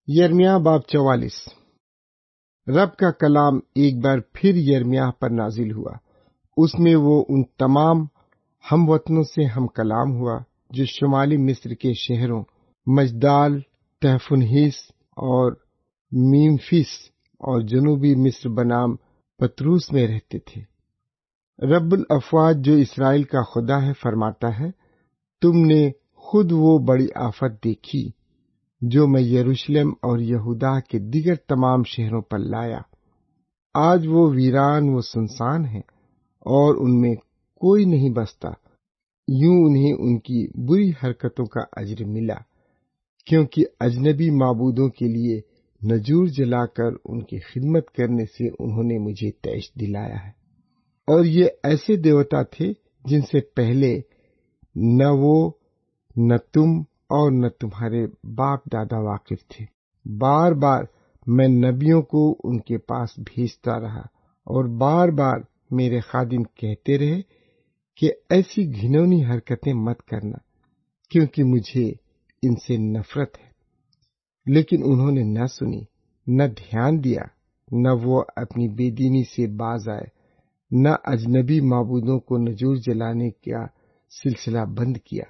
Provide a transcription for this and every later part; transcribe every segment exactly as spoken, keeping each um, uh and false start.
یرمیہ باب چوالیس۔ رب کا کلام ایک بار پھر یرمیہ پر نازل ہوا۔ اس میں وہ ان تمام ہم وطنوں سے ہم کلام ہوا جو شمالی مصر کے شہروں مجدال، تحفنہیس اور میمفیس اور جنوبی مصر بنام پتروس میں رہتے تھے۔ رب الافواج جو اسرائیل کا خدا ہے فرماتا ہے، تم نے خود وہ بڑی آفت دیکھی جو میں یروشلم اور یہودا کے دیگر تمام شہروں پر لایا۔ آج وہ ویران و سنسان ہیں اور ان میں کوئی نہیں بستا۔ یوں انہیں ان کی بری حرکتوں کا اجر ملا، کیونکہ اجنبی معبودوں کے لیے نجور جلا کر ان کی خدمت کرنے سے انہوں نے مجھے طیش دلایا ہے۔ اور یہ ایسے دیوتا تھے جن سے پہلے نہ وہ نہ تم اور نہ تمہارے باپ دادا واقف تھے۔ بار بار میں نبیوں کو ان کے پاس بھیجتا رہا اور بار بار میرے خادم کہتے رہے کہ ایسی گھنونی حرکتیں مت کرنا، کیونکہ مجھے ان سے نفرت ہے۔ لیکن انہوں نے نہ سنی، نہ دھیان دیا، نہ وہ اپنی بے دینی سے باز آئے، نہ اجنبی معبودوں کو نجور جلانے کا سلسلہ بند کیا۔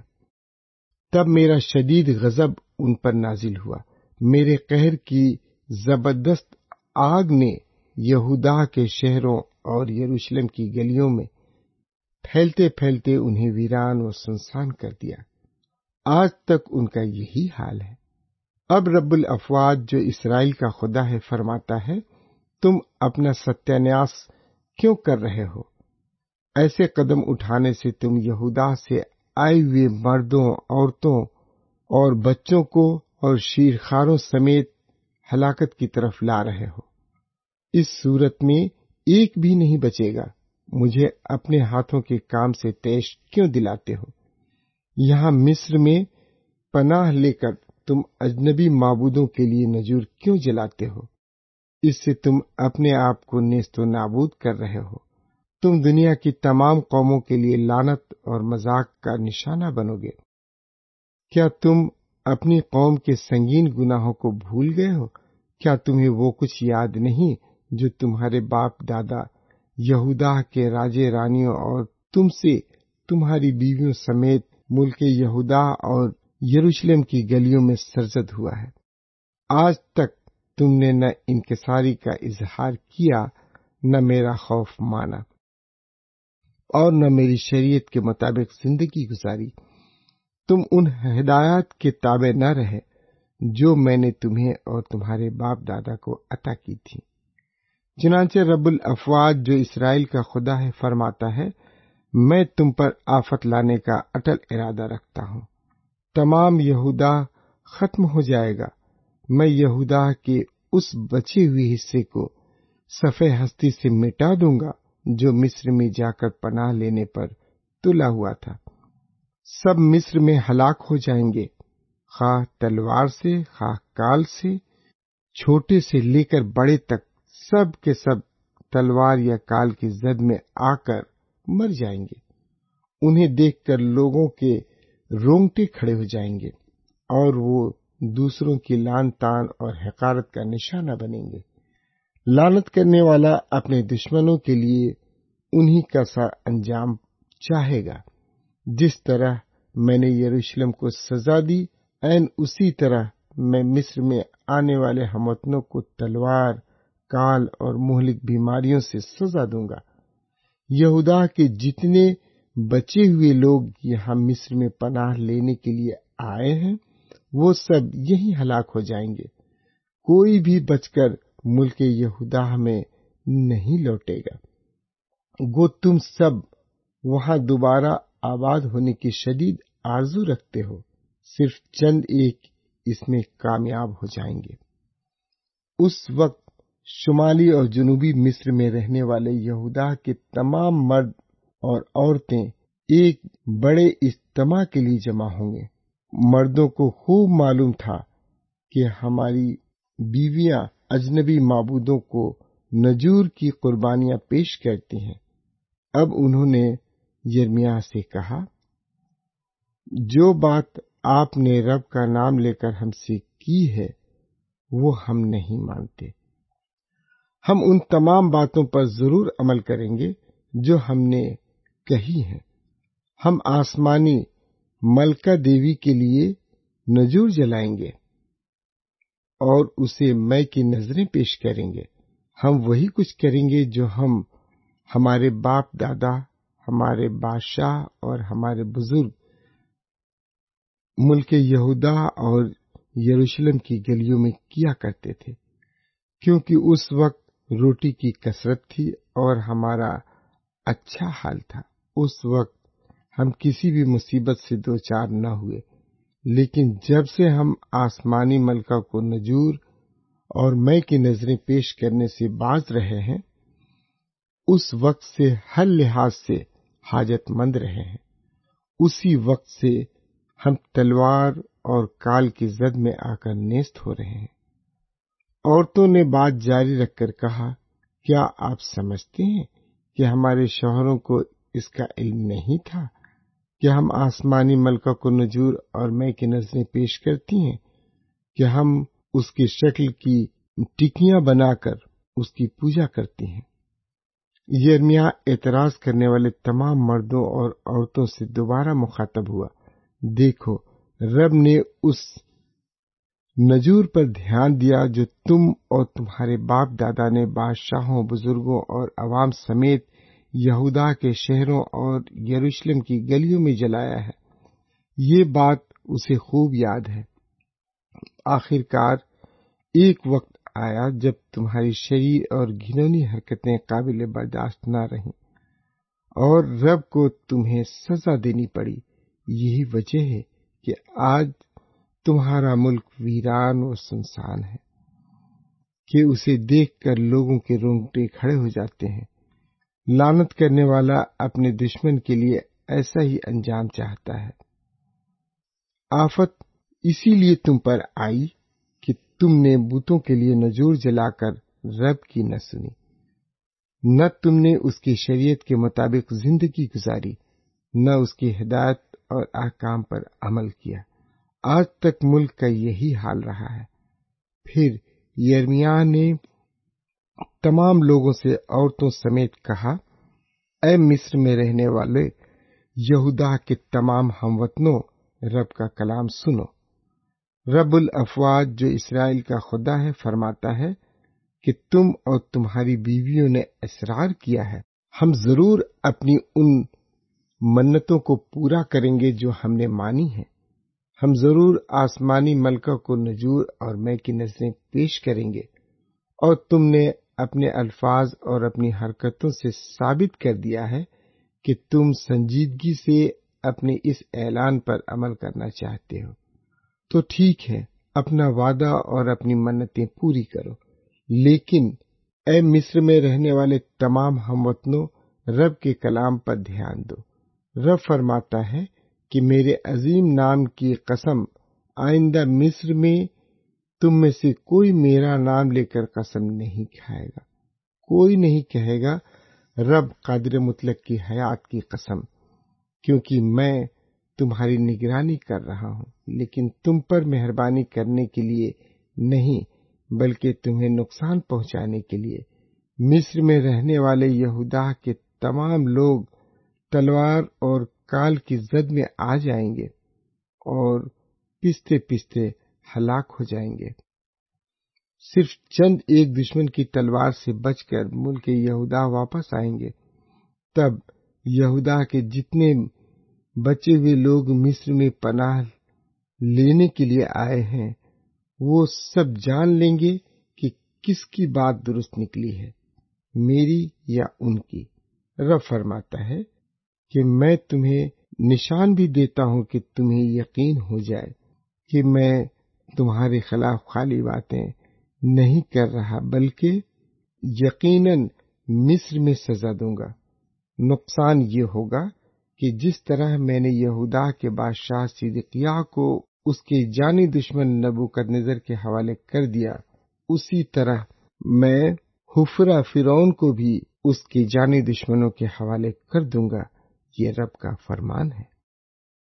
تب میرا شدید غضب ان پر نازل ہوا۔ میرے قہر کی زبردست آگ نے یہودا کے شہروں اور یروشلم کی گلیوں میں پھیلتے پھیلتے انہیں ویران و سنسان کر دیا۔ آج تک ان کا یہی حال ہے۔ اب رب الافواج جو اسرائیل کا خدا ہے فرماتا ہے، تم اپنا ستیہ ناش کیوں کر رہے ہو؟ ایسے قدم اٹھانے سے تم یہودا سے آئے ہوئے مردوں، عورتوں اور بچوں کو اور شیرخواروں سمیت ہلاکت کی طرف لا رہے ہو۔ اس صورت میں ایک بھی نہیں بچے گا۔ مجھے اپنے ہاتھوں کے کام سے طیش کیوں دلاتے ہو؟ یہاں مصر میں پناہ لے کر تم اجنبی معبودوں کے لیے نجور کیوں جلاتے ہو؟ اس سے تم اپنے آپ کو نیست و نابود کر رہے ہو۔ تم دنیا کی تمام قوموں کے لیے لعنت اور مذاق کا نشانہ بنو گے۔ کیا تم اپنی قوم کے سنگین گناہوں کو بھول گئے ہو؟ کیا تمہیں وہ کچھ یاد نہیں جو تمہارے باپ دادا یہودا کے راجے رانیوں اور تم سے تمہاری بیویوں سمیت ملک یہودا اور یروشلم کی گلیوں میں سرزد ہوا ہے؟ آج تک تم نے نہ انکساری کا اظہار کیا، نہ میرا خوف مانا اور نہ میری شریعت کے مطابق زندگی گزاری۔ تم ان ہدایات کے تابع نہ رہے جو میں نے تمہیں اور تمہارے باپ دادا کو عطا کی تھی۔ چنانچہ رب الافواج جو اسرائیل کا خدا ہے فرماتا ہے، میں تم پر آفت لانے کا اٹل ارادہ رکھتا ہوں۔ تمام یہودا ختم ہو جائے گا۔ میں یہودا کے اس بچے ہوئے حصے کو صفحہ ہستی سے مٹا دوں گا جو مصر میں جا کر پناہ لینے پر تلا ہوا تھا۔ سب مصر میں ہلاک ہو جائیں گے، خواہ تلوار سے، خواہ کال سے، چھوٹے سے لے کر بڑے تک سب کے سب تلوار یا کال کی زد میں آ کر مر جائیں گے۔ انہیں دیکھ کر لوگوں کے رونگٹے کھڑے ہو جائیں گے اور وہ دوسروں کی لعن طعن اور حقارت کا نشانہ بنیں گے۔ لعنت کرنے والا اپنے دشمنوں کے لیے انہی کا سا انجام چاہے گا۔ جس طرح میں نے یروشلم کو سزا دی، عین اسی طرح میں مصر میں آنے والے ہم وطنوں کو تلوار، کال اور مہلک بیماریوں سے سزا دوں گا۔ یہودا کے جتنے بچے ہوئے لوگ یہاں مصر میں پناہ لینے کے لیے آئے ہیں، وہ سب یہیں ہلاک ہو جائیں گے۔ کوئی بھی بچ کر ملک یہودا میں نہیں لوٹے گا۔ گو تم سب وہاں دوبارہ آباد ہونے کی شدید آرزو رکھتے ہو، صرف چند ایک اس میں کامیاب ہو جائیں گے۔ اس وقت شمالی اور جنوبی مصر میں رہنے والے یہودا کے تمام مرد اور عورتیں ایک بڑے اجتماع کے لیے جمع ہوں گے۔ مردوں کو خوب معلوم تھا کہ ہماری بیویاں اجنبی معبودوں کو نجور کی قربانیاں پیش کرتی ہیں۔ اب انہوں نے یرمیہ سے کہا، جو بات آپ نے رب کا نام لے کر ہم سے کی ہے وہ ہم نہیں مانتے۔ ہم ان تمام باتوں پر ضرور عمل کریں گے جو ہم نے کہی ہیں۔ ہم آسمانی ملکہ دیوی کے لیے نجور جلائیں گے اور اسے مے کی نظریں پیش کریں گے۔ ہم وہی کچھ کریں گے جو ہم ہمارے باپ دادا، ہمارے بادشاہ اور ہمارے بزرگ ملک یہودا اور یروشلم کی گلیوں میں کیا کرتے تھے، کیونکہ اس وقت روٹی کی کثرت تھی اور ہمارا اچھا حال تھا۔ اس وقت ہم کسی بھی مصیبت سے دوچار نہ ہوئے، لیکن جب سے ہم آسمانی ملکہ کو نجور اور مے کی نظریں پیش کرنے سے باز رہے ہیں، اس وقت سے ہر لحاظ سے حاجت مند رہے ہیں۔ اسی وقت سے ہم تلوار اور کال کی زد میں آ کر نیست ہو رہے ہیں۔ عورتوں نے بات جاری رکھ کر کہا، کیا آپ سمجھتے ہیں کہ ہمارے شوہروں کو اس کا علم نہیں تھا کہ ہم آسمانی ملکہ کو نجور اور مے کی نظریں پیش کرتی ہیں، کہ ہم اس کی شکل کی ٹکیاں بنا کر اس کی پوجا کرتی ہیں؟ یرمیاہ اعتراض کرنے والے تمام مردوں اور عورتوں سے دوبارہ مخاطب ہوا، دیکھو، رب نے اس نجور پر دھیان دیا جو تم اور تمہارے باپ دادا نے بادشاہوں، بزرگوں اور عوام سمیت یہودا کے شہروں اور یروشلم کی گلیوں میں جلایا ہے۔ یہ بات اسے خوب یاد ہے۔ آخر کار ایک وقت آیا جب تمہاری شریر اور گھنونی حرکتیں قابل برداشت نہ رہیں اور رب کو تمہیں سزا دینی پڑی۔ یہی وجہ ہے کہ آج تمہارا ملک ویران و سنسان ہے، کہ اسے دیکھ کر لوگوں کے رونگٹے کھڑے ہو جاتے ہیں۔ لعنت کرنے والا اپنے دشمن کے لیے ایسا ہی انجام چاہتا ہے۔ آفت اسی لیے تم پر آئی کہ تم نے بتوں کے لیے نجور جلا کر رب کی نہ سنی، نہ تم نے اس کی شریعت کے مطابق زندگی گزاری، نہ اس کی ہدایت اور احکام پر عمل کیا۔ آج تک ملک کا یہی حال رہا ہے۔ پھر یرمیاہ نے تمام لوگوں سے عورتوں سمیت کہا، اے مصر میں رہنے والے یہودا کے تمام ہم وطنوں، رب کا کلام سنو۔ رب الافواج جو اسرائیل کا خدا ہے فرماتا ہے کہ تم اور تمہاری بیویوں نے اصرار کیا ہے، ہم ضرور اپنی ان منتوں کو پورا کریں گے جو ہم نے مانی ہیں۔ ہم ضرور آسمانی ملکہ کو نجور اور مے کی نظریں پیش کریں گے، اور تم نے اپنے الفاظ اور اپنی حرکتوں سے ثابت کر دیا ہے کہ تم سنجیدگی سے اپنے اس اعلان پر عمل کرنا چاہتے ہو۔ تو ٹھیک ہے، اپنا وعدہ اور اپنی منتیں پوری کرو، لیکن اے مصر میں رہنے والے تمام ہم وطنوں، رب کے کلام پر دھیان دو۔ رب فرماتا ہے کہ میرے عظیم نام کی قسم، آئندہ مصر میں تم میں سے کوئی میرا نام لے کر قسم نہیں کھائے گا۔ کوئی نہیں کہے گا رب قادر مطلق کی حیات کی قسم، کیونکہ میں تمہاری نگرانی کر رہا ہوں، لیکن تم پر مہربانی کرنے کے لیے نہیں، بلکہ تمہیں نقصان پہنچانے کے لیے۔ مصر میں رہنے والے یہودا کے تمام لوگ تلوار اور کال کی زد میں آ جائیں گے اور پستے پستے ہلاک ہو جائیں گے۔ صرف چند ایک دشمن کی تلوار سے بچ کر ملک یہودا واپس آئیں گے۔ تب یہودا کے جتنے بچے ہوئے لوگ مصر میں پناہ لینے کے لیے آئے ہیں، وہ سب جان لیں گے کہ کس کی بات درست نکلی ہے، میری یا ان کی۔ رب فرماتا ہے کہ میں تمہیں نشان بھی دیتا ہوں کہ تمہیں یقین ہو جائے کہ میں تمہارے خلاف خالی باتیں نہیں کر رہا، بلکہ یقیناً مصر میں سزا دوں گا۔ نقصان یہ ہوگا کہ جس طرح میں نے یہودا کے بادشاہ صدقیہ کو اس کے جانی دشمن نبوکدنضر کے حوالے کر دیا، اسی طرح میں حفرہ فرعون کو بھی اس کے جانی دشمنوں کے حوالے کر دوں گا۔ یہ رب کا فرمان ہے۔